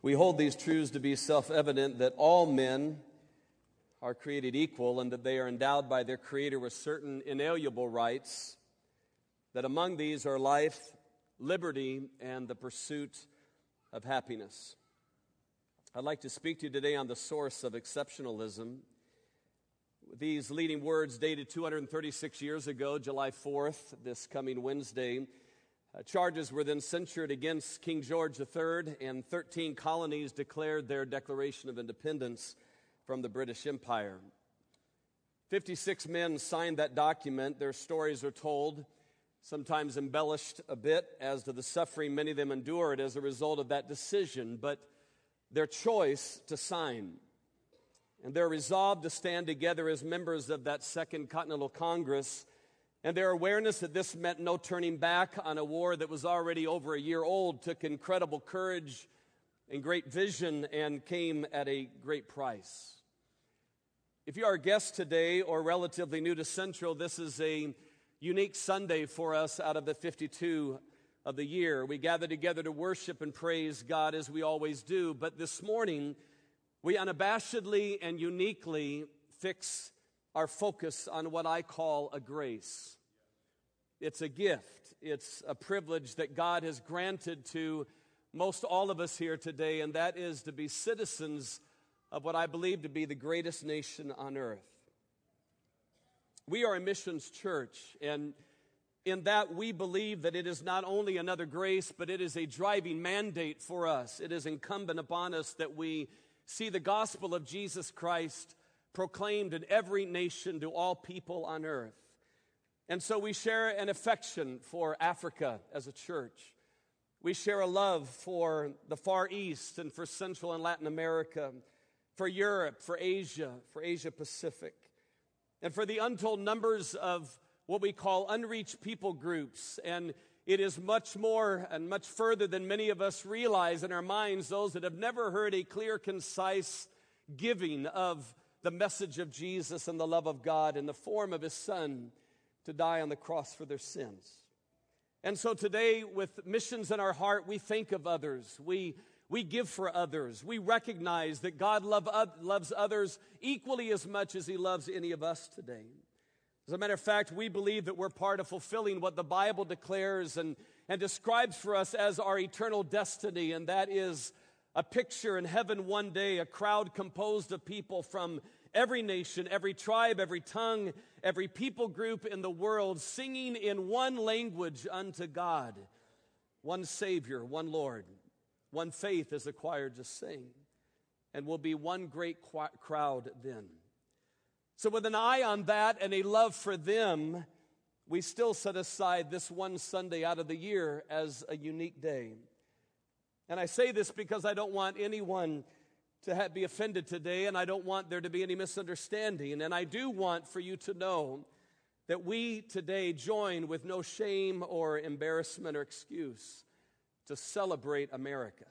We hold these truths to be self-evident that all men are created equal and that they are endowed by their Creator with certain inalienable rights, that among these are life, liberty, and the pursuit of happiness. I'd like to speak to you today on the source of exceptionalism. These leading words dated 236 years ago, July 4th, this coming Wednesday. Charges were then censured against King George III, and 13 colonies declared their Declaration of Independence from the British Empire. 56 men signed that document. Their stories are told, sometimes embellished a bit, as to the suffering many of them endured as a result of that decision, but their choice to sign and their resolve to stand together as members of that Second Continental Congress, and their awareness that this meant no turning back on a war that was already over a year old, took incredible courage and great vision and came at a great price. If you are a guest today or relatively new to Central, this is a unique Sunday for us out of the 52 of the year. We gather together to worship and praise God as we always do, but this morning we unabashedly and uniquely fix our focus on what I call a grace. It's a gift. It's a privilege that God has granted to most all of us here today, and that is to be citizens of what I believe to be the greatest nation on earth. We are a missions church, and in that we believe that it is not only another grace, but it is a driving mandate for us. It is incumbent upon us that we see the gospel of Jesus Christ proclaimed in every nation to all people on earth. And so we share an affection for Africa as a church. We share a love for the Far East and for Central and Latin America, for Europe, for Asia Pacific, and for the untold numbers of what we call unreached people groups. And it is much more and much further than many of us realize in our minds, those that have never heard a clear, concise giving of the message of Jesus and the love of God in the form of His Son to die on the cross for their sins. And so today, with missions in our heart, we think of others. We give for others. We recognize that God loves others equally as much as He loves any of us today. As a matter of fact, we believe that we're part of fulfilling what the Bible declares and describes for us as our eternal destiny, and that is a picture in heaven one day, a crowd composed of people from every nation, every tribe, every tongue, every people group in the world, singing in one language unto God, one Savior, one Lord, one faith is acquired to sing, and will be one great crowd then. So with an eye on that and a love for them, we still set aside this one Sunday out of the year as a unique day. And I say this because I don't want anyone to be offended today, and I don't want there to be any misunderstanding. And I do want for you to know that we today join with no shame or embarrassment or excuse to celebrate America.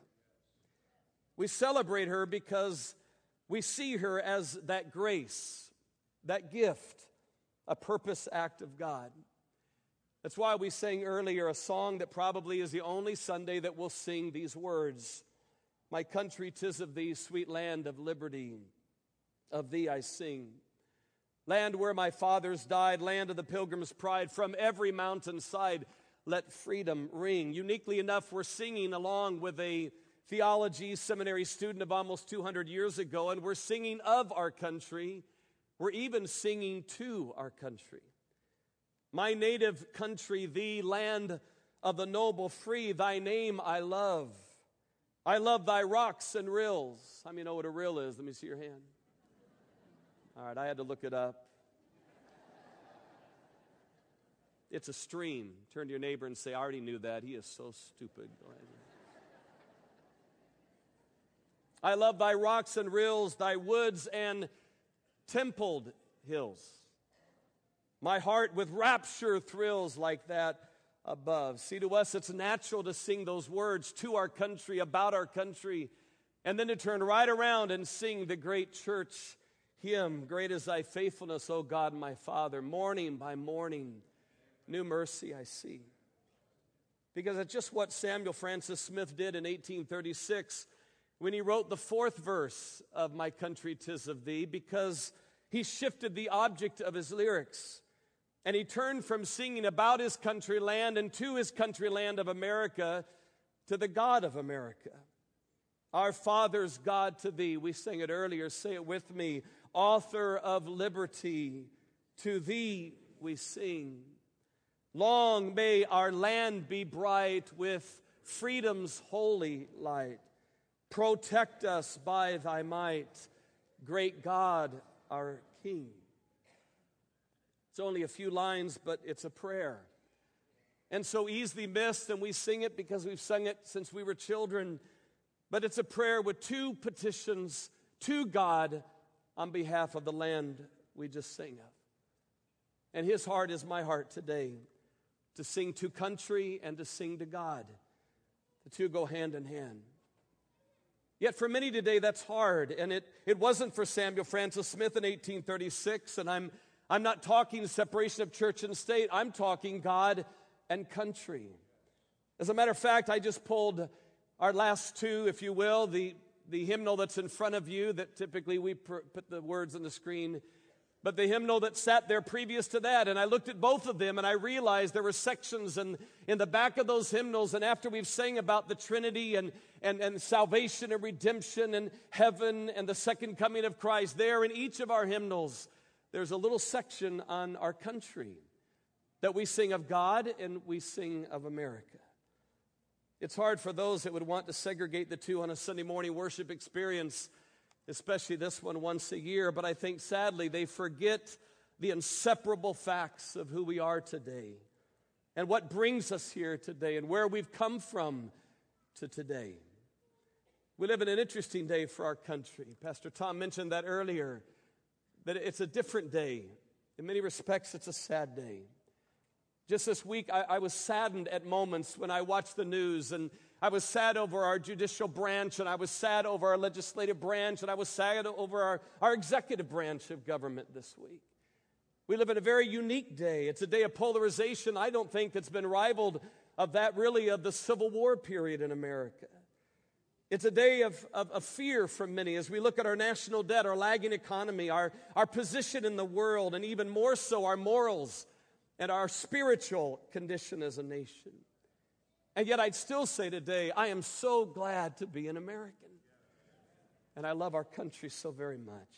We celebrate her because we see her as that grace, that gift, a purpose act of God. That's why we sang earlier a song that probably is the only Sunday that we'll sing these words. My country, 'tis of thee, sweet land of liberty, of thee I sing. Land where my fathers died, land of the pilgrim's pride, from every mountainside let freedom ring. Uniquely enough, we're singing along with a theology seminary student of almost 200 years ago, and we're singing of our country. We're even singing to our country. My native country, thee, land of the noble free, thy name I love. I love thy rocks and rills. How many know what a rill is? Let me see your hand. All right, I had to look it up. It's a stream. Turn to your neighbor and say, I already knew that. He is so stupid. Go ahead. I love thy rocks and rills, thy woods and templed hills. My heart with rapture thrills like that above. See, to us, it's natural to sing those words to our country, about our country, and then to turn right around and sing the great church hymn, Great is thy faithfulness, O God, my Father. Morning by morning, new mercy I see. Because it's just what Samuel Francis Smith did in 1836 when he wrote the fourth verse of My Country 'Tis of Thee, because he shifted the object of his lyrics. And he turned from singing about his country land and to his country land of America to the God of America. Our Father's God to thee. We sang it earlier. Say it with me. Author of liberty, to thee we sing. Long may our land be bright with freedom's holy light. Protect us by thy might, great God, our King. It's only a few lines, but it's a prayer. And so easily missed, and we sing it because we've sung it since we were children. But it's a prayer with two petitions to God on behalf of the land we just sang of. And his heart is my heart today, to sing to country and to sing to God. The two go hand in hand. Yet for many today, that's hard. And it wasn't for Samuel Francis Smith in 1836. And I'm not talking separation of church and state. I'm talking God and country. As a matter of fact, I just pulled our last two, if you will, the hymnal that's in front of you, that typically we put the words on the screen, but the hymnal that sat there previous to that. And I looked at both of them and I realized there were sections in the back of those hymnals. And after we've sang about the Trinity and salvation and redemption and heaven and the second coming of Christ, there in each of our hymnals, there's a little section on our country that we sing of God and we sing of America. It's hard for those that would want to segregate the two on a Sunday morning worship experience, especially this one once a year, but I think sadly they forget the inseparable facts of who we are today and what brings us here today and where we've come from to today. We live in an interesting day for our country. Pastor Tom mentioned that earlier, that it's a different day. In many respects, it's a sad day. Just this week, I was saddened at moments when I watched the news, and I was sad over our judicial branch, and I was sad over our legislative branch, and I was sad over our executive branch of government this week. We live in a very unique day. It's a day of polarization, I don't think, that's been rivaled of that really of the Civil War period in America. It's a day of fear for many as we look at our national debt, our lagging economy, our position in the world, and even more so our morals and our spiritual condition as a nation. And yet I'd still say today, I am so glad to be an American. And I love our country so very much.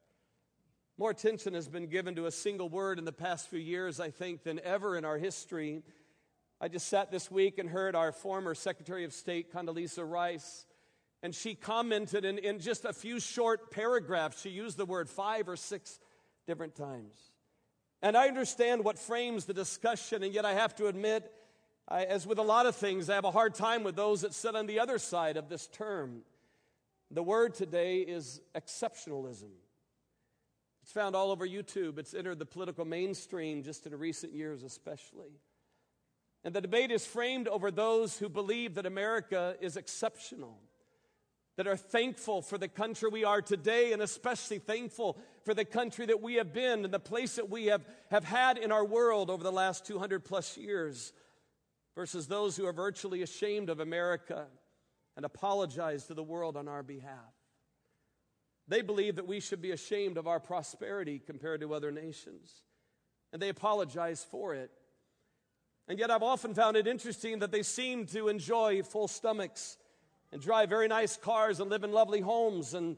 More attention has been given to a single word in the past few years, I think, than ever in our history. I just sat this week and heard our former Secretary of State, Condoleezza Rice, and she commented in just a few short paragraphs. She used the word 5 or 6 different times. And I understand what frames the discussion, and yet I have to admit, as with a lot of things, I have a hard time with those that sit on the other side of this term. The word today is exceptionalism. It's found all over YouTube. It's entered the political mainstream just in recent years especially. And the debate is framed over those who believe that America is exceptional, that are thankful for the country we are today, and especially thankful for the country that we have been and the place that we have had in our world over the last 200 plus years, versus those who are virtually ashamed of America and apologize to the world on our behalf. They believe that we should be ashamed of our prosperity compared to other nations, and they apologize for it. And yet I've often found it interesting that they seem to enjoy full stomachs and drive very nice cars and live in lovely homes and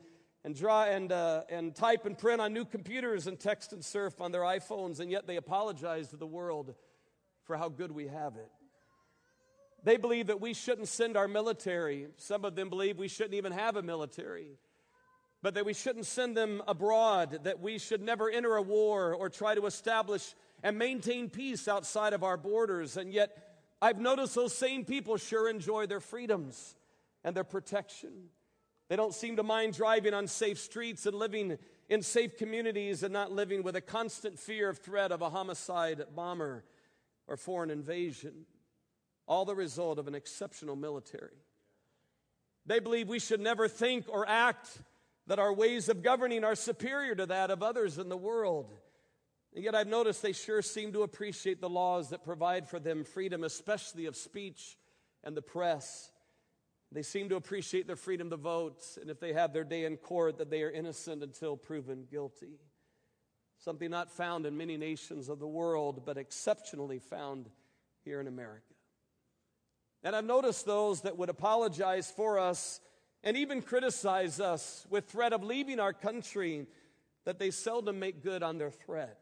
type and print on new computers and text and surf on their iPhones, and yet they apologize to the world for how good we have it. They believe that we shouldn't send our military. Some of them believe we shouldn't even have a military, but that we shouldn't send them abroad, that we should never enter a war or try to establish and maintain peace outside of our borders. And yet I've noticed those same people sure enjoy their freedoms and their protection. They don't seem to mind driving on safe streets and living in safe communities and not living with a constant fear of threat of a homicide bomber or foreign invasion. All the result of an exceptional military. They believe we should never think or act that our ways of governing are superior to that of others in the world. And yet I've noticed they sure seem to appreciate the laws that provide for them freedom, especially of speech and the press. They seem to appreciate their freedom to vote, and if they have their day in court, that they are innocent until proven guilty. Something not found in many nations of the world, but exceptionally found here in America. And I've noticed those that would apologize for us and even criticize us with threat of leaving our country, that they seldom make good on their threat.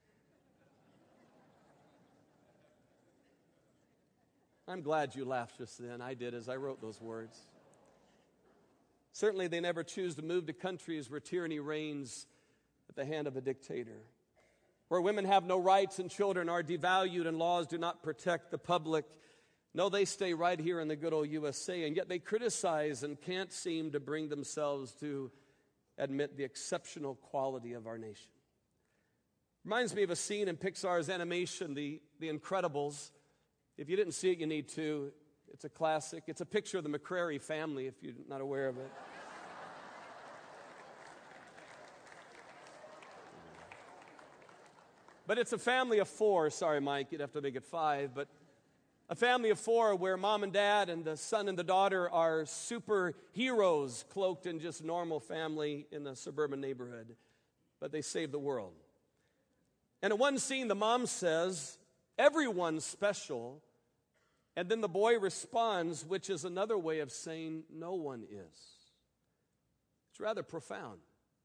I'm glad you laughed just then. I did as I wrote those words. Certainly they never choose to move to countries where tyranny reigns at the hand of a dictator, where women have no rights and children are devalued and laws do not protect the public. No, they stay right here in the good old USA, and yet they criticize and can't seem to bring themselves to admit the exceptional quality of our nation. Reminds me of a scene in Pixar's animation, The Incredibles. If you didn't see it, you need to. It's a classic. It's a picture of the McCrary family, if you're not aware of it. But it's a family of four. Sorry, Mike, you'd have to make it five. But a family of four where mom and dad and the son and the daughter are superheroes cloaked in just normal family in a suburban neighborhood. But they save the world. And in one scene, the mom says, "Everyone's special." And then the boy responds, which is another way of saying no one is. It's rather profound.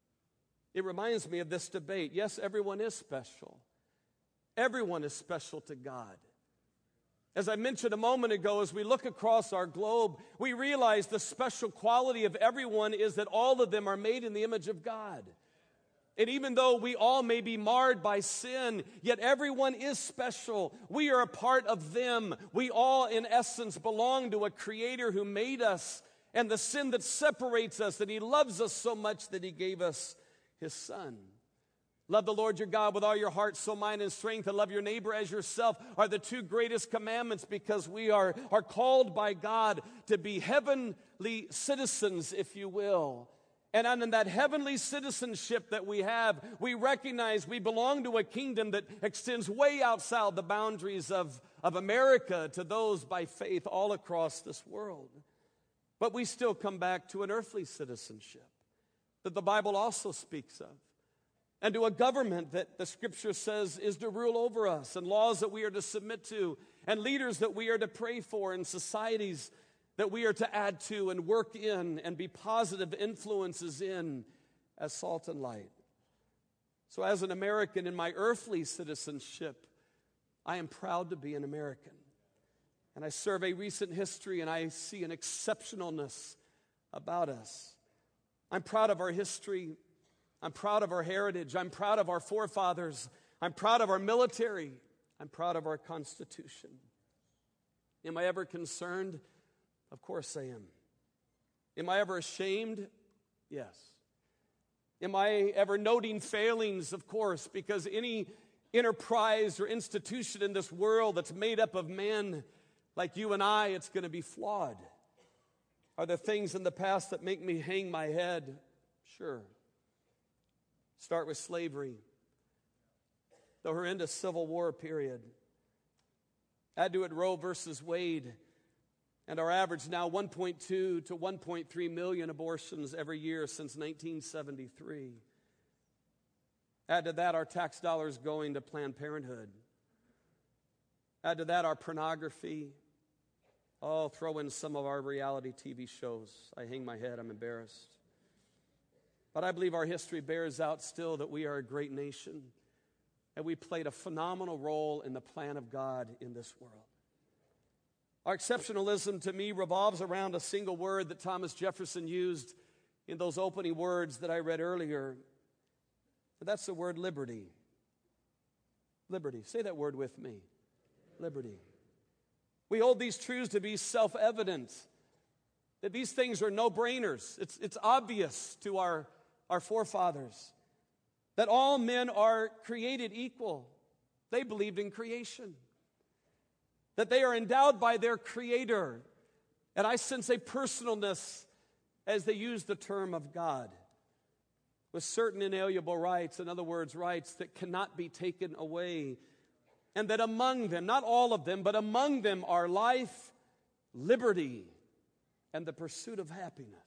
It reminds me of this debate. Yes, everyone is special. Everyone is special to God. As I mentioned a moment ago, as we look across our globe, we realize the special quality of everyone is that all of them are made in the image of God. And even though we all may be marred by sin, yet everyone is special. We are a part of them. We all, in essence, belong to a Creator who made us, and the sin that separates us, that He loves us so much that He gave us His Son. Love the Lord your God with all your heart, soul, mind, and strength, and love your neighbor as yourself are the two greatest commandments, because we are called by God to be heavenly citizens, if you will. And in that heavenly citizenship that we have, we recognize we belong to a kingdom that extends way outside the boundaries of America to those by faith all across this world. But we still come back to an earthly citizenship that the Bible also speaks of, and to a government that the Scripture says is to rule over us, and laws that we are to submit to, and leaders that we are to pray for, and societies that we are to add to and work in and be positive influences in as salt and light. So as an American in my earthly citizenship, I am proud to be an American. And I survey recent history and I see an exceptionalness about us. I'm proud of our history. I'm proud of our heritage. I'm proud of our forefathers. I'm proud of our military. I'm proud of our Constitution. Am I ever concerned? Of course I am. Am I ever ashamed? Yes. Am I ever noting failings? Of course, because any enterprise or institution in this world that's made up of men like you and I, it's going to be flawed. Are there things in the past that make me hang my head? Sure. Start with slavery, the horrendous Civil War period. Add to it Roe versus Wade, and our average now 1.2 to 1.3 million abortions every year since 1973. Add to that our tax dollars going to Planned Parenthood. Add to that our pornography. Oh, throw in some of our reality TV shows. I hang my head, I'm embarrassed. But I believe our history bears out still that we are a great nation, and we played a phenomenal role in the plan of God in this world. Our exceptionalism to me revolves around a single word that Thomas Jefferson used in those opening words that I read earlier. And that's the word liberty. Liberty. Say that word with me. Liberty. We hold these truths to be self-evident, that these things are no-brainers. It's obvious to our forefathers that all men are created equal. They believed in creation, that they are endowed by their Creator. And I sense a personalness as they use the term of God, with certain inalienable rights, in other words, rights that cannot be taken away. And that among them, not all of them, but among them are life, liberty, and the pursuit of happiness.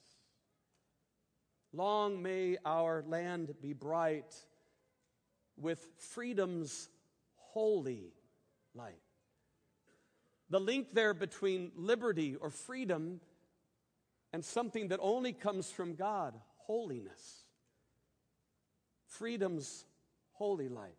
Long may our land be bright with freedom's holy light. The link there between liberty or freedom and something that only comes from God, holiness. Freedom's holy light.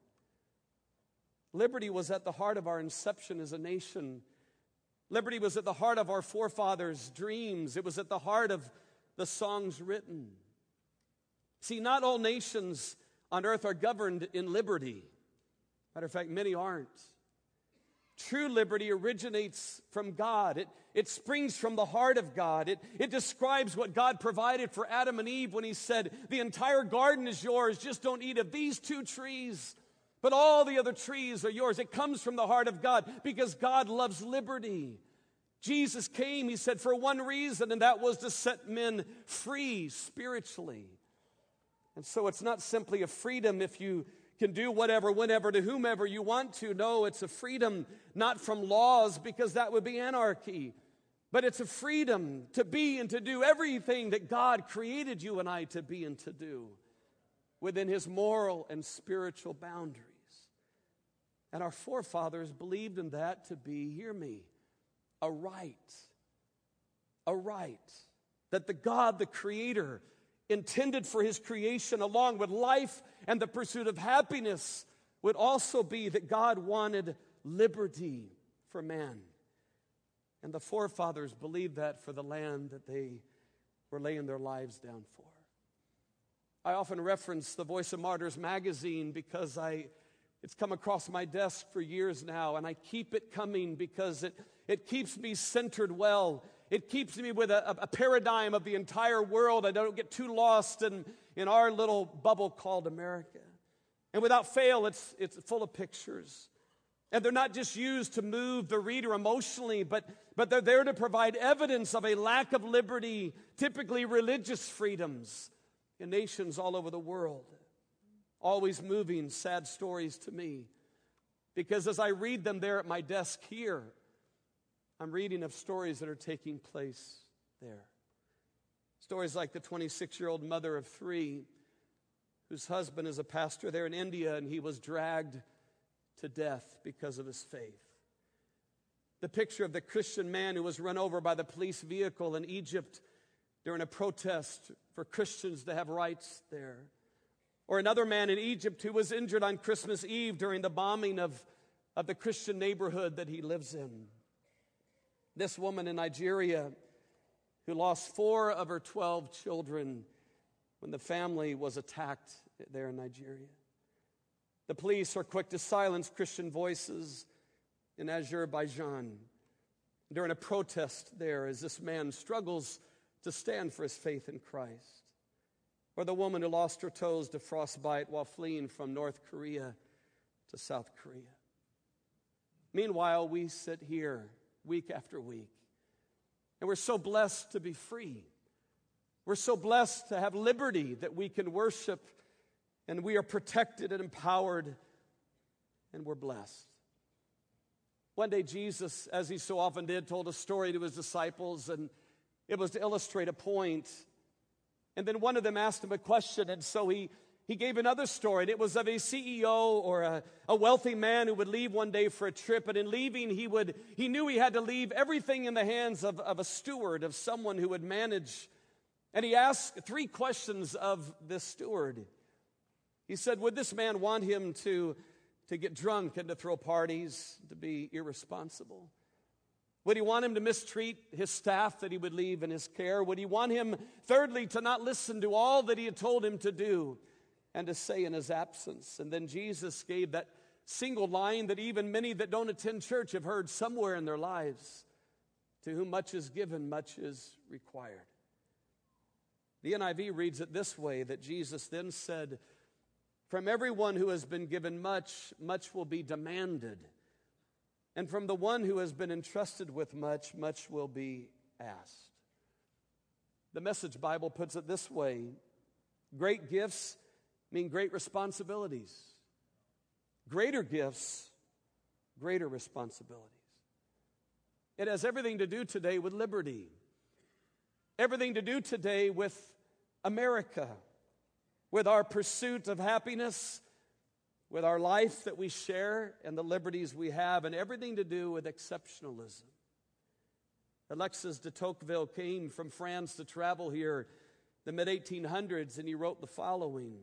Liberty was at the heart of our inception as a nation. Liberty was at the heart of our forefathers' dreams. It was at the heart of the songs written. See, not all nations on earth are governed in liberty. Matter of fact, many aren't. True liberty originates from God. It springs from the heart of God. It describes what God provided for Adam and Eve when he said, the entire garden is yours, just don't eat of these 2 trees, but all the other trees are yours. It comes from the heart of God because God loves liberty. Jesus came, he said, for one reason, and that was to set men free spiritually. And so it's not simply a freedom if you can do whatever, whenever, to whomever you want to. No, it's a freedom not from laws, because that would be anarchy. But it's a freedom to be and to do everything that God created you and I to be and to do within his moral and spiritual boundaries. And our forefathers believed in that to be, hear me, a right. A right. That the God, the Creator, intended for his creation, along with life and the pursuit of happiness, would also be that God wanted liberty for man. And the forefathers believed that for the land that they were laying their lives down for. I often reference the Voice of Martyrs magazine because it's come across my desk for years now, and I keep it coming because it keeps me centered well. It keeps me with a paradigm of the entire world. I don't get too lost in our little bubble called America. And without fail, it's full of pictures. And they're not just used to move the reader emotionally, but they're there to provide evidence of a lack of liberty, typically religious freedoms, in nations all over the world. Always moving, sad stories to me. Because as I read them there at my desk here, I'm reading of stories that are taking place there. Stories like the 26-year-old mother of 3 whose husband is a pastor there in India, and he was dragged to death because of his faith. The picture of the Christian man who was run over by the police vehicle in Egypt during a protest for Christians to have rights there. Or another man in Egypt who was injured on Christmas Eve during the bombing of the Christian neighborhood that he lives in. This woman in Nigeria who lost 4 of her 12 children when the family was attacked there in Nigeria. The police are quick to silence Christian voices in Azerbaijan during a protest there as this man struggles to stand for his faith in Christ. Or the woman who lost her toes to frostbite while fleeing from North Korea to South Korea. Meanwhile, we sit here week after week, and we're so blessed to be free. We're so blessed to have liberty that we can worship, and we are protected and empowered, and we're blessed. One day Jesus, as he so often did, told a story to his disciples, and it was to illustrate a point. And then one of them asked him a question, and so he gave another story. And it was of a CEO or a wealthy man who would leave one day for a trip, and in leaving he knew he had to leave everything in the hands of a steward, of someone who would manage. And he asked 3 questions of this steward. He said, would this man want him to get drunk and to throw parties, to be irresponsible? Would he want him to mistreat his staff that he would leave in his care? Would he want him, thirdly, to not listen to all that he had told him to do and to say in his absence? And then Jesus gave that single line that even many that don't attend church have heard somewhere in their lives. To whom much is given, much is required. The NIV reads it this way, that Jesus then said, from everyone who has been given much, much will be demanded. And from the one who has been entrusted with much, much will be asked. The Message Bible puts it this way, great gifts mean great responsibilities. Greater gifts, greater responsibilities. It has everything to do today with liberty. everything to do today with America, with our pursuit of happiness, with our life that we share and the liberties we have, and everything to do with exceptionalism. Alexis de Tocqueville came from France to travel here in the mid-1800s, and he wrote the following: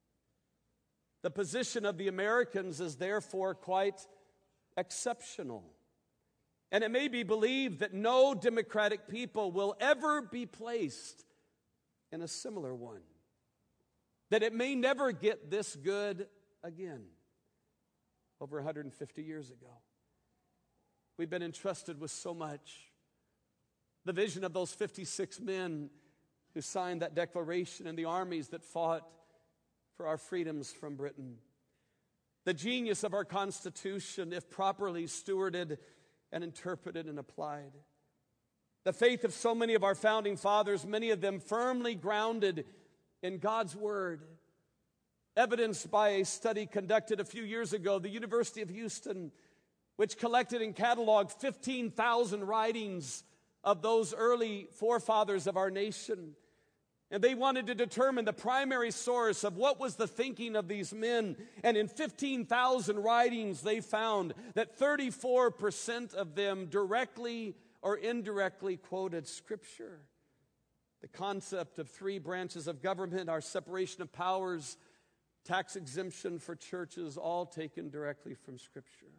"The position of the Americans is therefore quite exceptional, and it may be believed that no democratic people will ever be placed in a similar one, that it may never get this good again." Over 150 years ago. We've been entrusted with so much. The vision of those 56 men who signed that declaration and the armies that fought for our freedoms from Britain. The genius of our Constitution, if properly stewarded and interpreted and applied. The faith of so many of our founding fathers, many of them firmly grounded in God's Word, evidenced by a study conducted a few years ago, the University of Houston, which collected and cataloged 15,000 writings of those early forefathers of our nation. And they wanted to determine the primary source of what was the thinking of these men. And in 15,000 writings, they found that 34% of them directly or indirectly quoted Scripture. The concept of three branches of government, our separation of powers, tax exemption for churches, all taken directly from Scripture.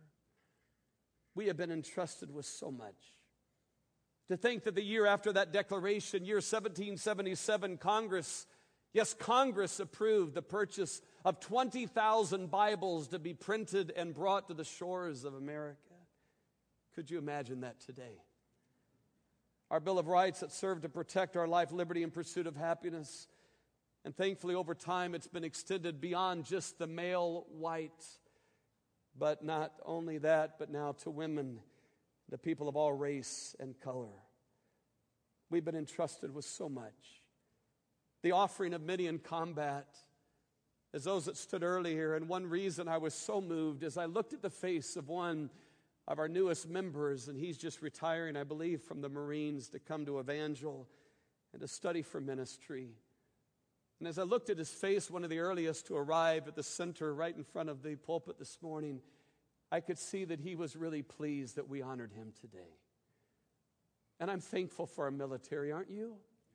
We have been entrusted with so much. To think that the year after that declaration, year 1777, Congress approved the purchase of 20,000 Bibles to be printed and brought to the shores of America. Could you imagine that today? Our Bill of Rights that served to protect our life, liberty, and pursuit of happiness. And thankfully, over time, it's been extended beyond just the male white. But not only that, but now to women, the people of all race and color. We've been entrusted with so much. The offering of many in combat, as those that stood earlier. And one reason I was so moved is I looked at the face of one of our newest members, and he's just retiring, I believe, from the Marines to come to Evangel and to study for ministry. And as I looked at his face, one of the earliest to arrive at the center right in front of the pulpit this morning, I could see that he was really pleased that we honored him today. And I'm thankful for our military, aren't you?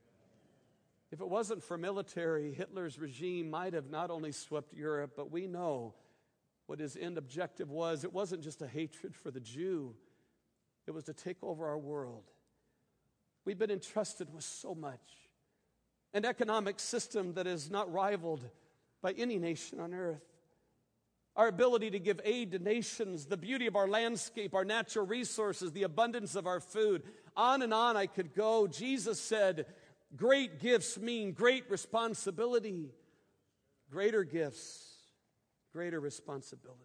If it wasn't for military, Hitler's regime might have not only swept Europe, but we know what his end objective was. It wasn't just a hatred for the Jew. It was to take over our world. We've been entrusted with so much. An economic system that is not rivaled by any nation on earth. Our ability to give aid to nations, the beauty of our landscape, our natural resources, the abundance of our food. On and on I could go. Jesus said, great gifts mean great responsibility. Greater gifts, greater responsibilities.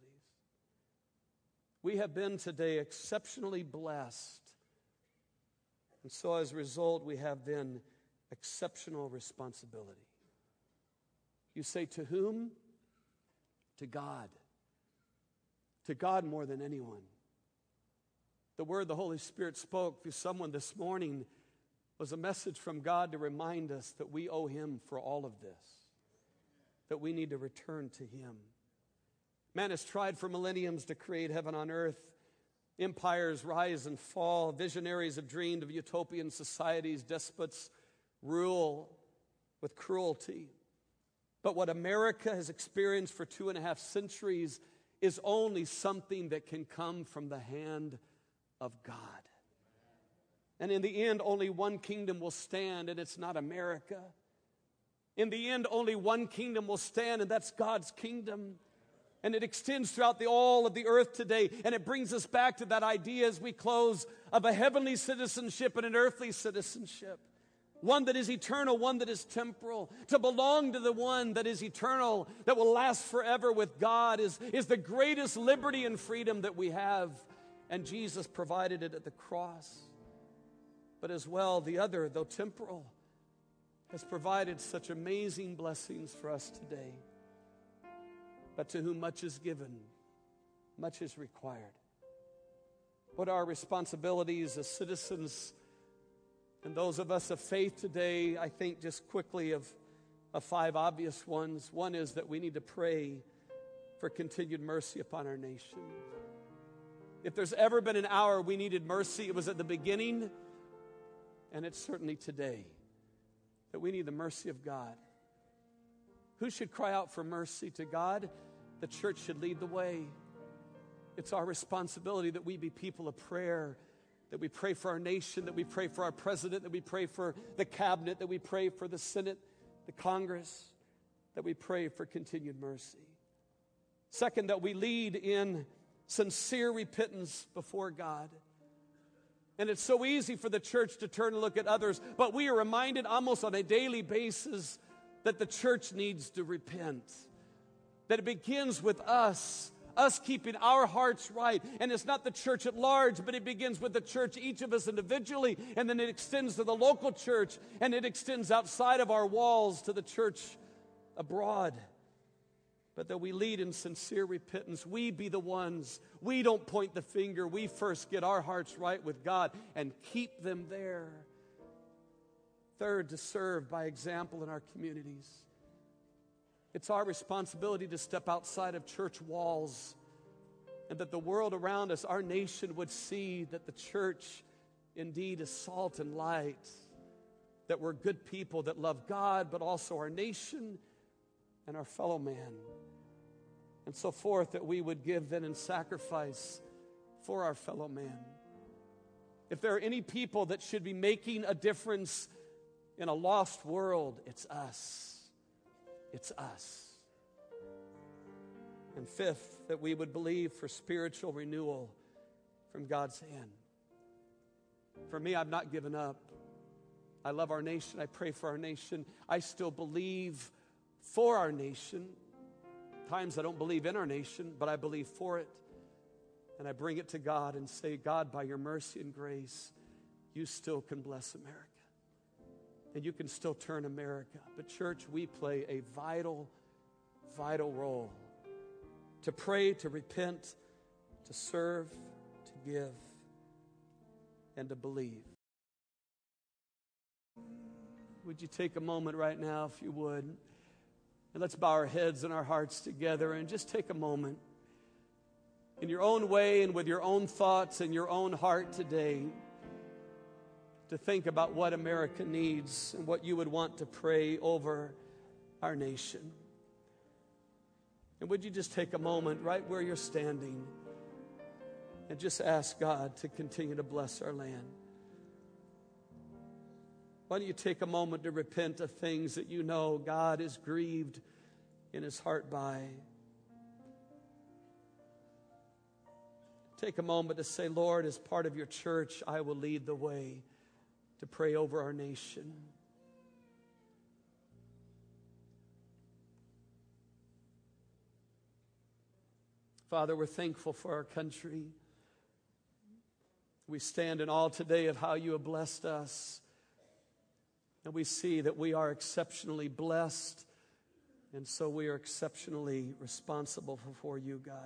We have been today exceptionally blessed. And so as a result, we have then exceptional responsibility. You say, to whom? To God. To God more than anyone. The word the Holy Spirit spoke through someone this morning was a message from God to remind us that we owe Him for all of this. That we need to return to Him. Man has tried for millenniums to create heaven on earth. Empires rise and fall. Visionaries have dreamed of utopian societies. Despots rule with cruelty. But what America has experienced for 2.5 centuries is only something that can come from the hand of God. And in the end, only one kingdom will stand, and it's not America. In the end, only one kingdom will stand, and that's God's kingdom. And it extends throughout all of the earth today. And it brings us back to that idea as we close of a heavenly citizenship and an earthly citizenship. One that is eternal, one that is temporal. To belong to the one that is eternal, that will last forever with God is the greatest liberty and freedom that we have. And Jesus provided it at the cross. But as well, the other, though temporal, has provided such amazing blessings for us today. But to whom much is given, much is required. What are our responsibilities as citizens And those of us of faith today, I think just quickly of 5 obvious ones. One is that we need to pray for continued mercy upon our nation. If there's ever been an hour we needed mercy, it was at the beginning, and it's certainly today, that we need the mercy of God. Who should cry out for mercy to God? The church should lead the way. It's our responsibility that we be people of prayer, that we pray for our nation, that we pray for our president, that we pray for the cabinet, that we pray for the Senate, the Congress, that we pray for continued mercy. Second, that we lead in sincere repentance before God. And it's so easy for the church to turn and look at others, but we are reminded almost on a daily basis that the church needs to repent. That it begins with us keeping our hearts right. And it's not the church at large, but it begins with the church, each of us individually, and then it extends to the local church, and it extends outside of our walls to the church abroad. But that we lead in sincere repentance. We be the ones. We don't point the finger. We first get our hearts right with God and keep them there. Third, to serve by example in our communities. It's our responsibility to step outside of church walls and that the world around us, our nation, would see that the church indeed is salt and light, that we're good people that love God, but also our nation and our fellow man. And so forth, that we would give then in sacrifice for our fellow man. If there are any people that should be making a difference in a lost world, it's us. It's us. And fifth, that we would believe for spiritual renewal from God's hand. For me, I've not given up. I love our nation. I pray for our nation. I still believe for our nation. Times I don't believe in our nation, but I believe for it. And I bring it to God and say, God, by your mercy and grace, you still can bless America. And you can still turn America. But church, we play a vital, vital role to pray, to repent, to serve, to give, and to believe. Would you take a moment right now, if you would, and let's bow our heads and our hearts together and just take a moment in your own way and with your own thoughts and your own heart today to think about what America needs and what you would want to pray over our nation. And would you just take a moment right where you're standing and just ask God to continue to bless our land? Why don't you take a moment to repent of things that you know God is grieved in his heart by? Take a moment to say, Lord, as part of your church, I will lead the way to pray over our nation. Father, we're thankful for our country. We stand in awe today of how you have blessed us. And we see that we are exceptionally blessed, and so we are exceptionally responsible before you, God.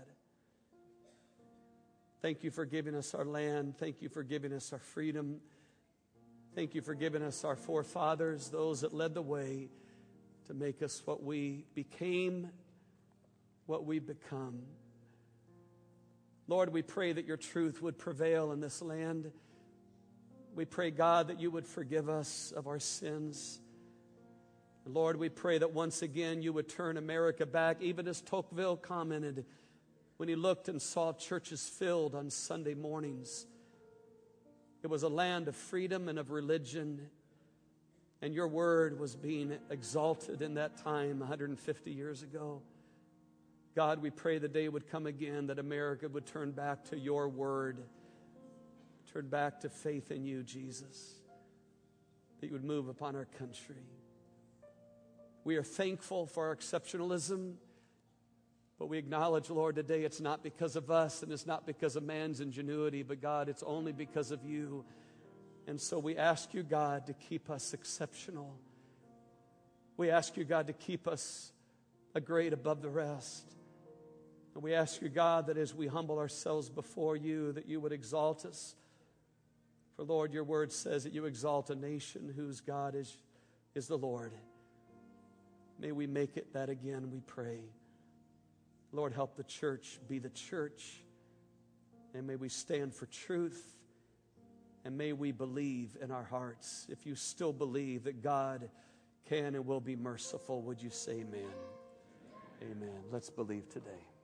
Thank you for giving us our land. Thank you for giving us our freedom. Thank you for giving us our forefathers, those that led the way to make us what we became, what we've become. Lord, we pray that your truth would prevail in this land. We pray, God, that you would forgive us of our sins. Lord, we pray that once again you would turn America back, even as Tocqueville commented when he looked and saw churches filled on Sunday mornings. It was a land of freedom and of religion, and your word was being exalted in that time 150 years ago. God, we pray the day would come again that America would turn back to your word, turn back to faith in you, Jesus, that you would move upon our country. We are thankful for our exceptionalism, but we acknowledge, Lord, today it's not because of us and it's not because of man's ingenuity, but God, it's only because of you. And so we ask you, God, to keep us exceptional. We ask you, God, to keep us a grade above the rest. And we ask you, God, that as we humble ourselves before you, that you would exalt us. For Lord, your word says that you exalt a nation whose God is the Lord. May we make it that again, we pray. Lord, help the church be the church. And may we stand for truth. And may we believe in our hearts. If you still believe that God can and will be merciful, would you say amen? Amen. Let's believe today.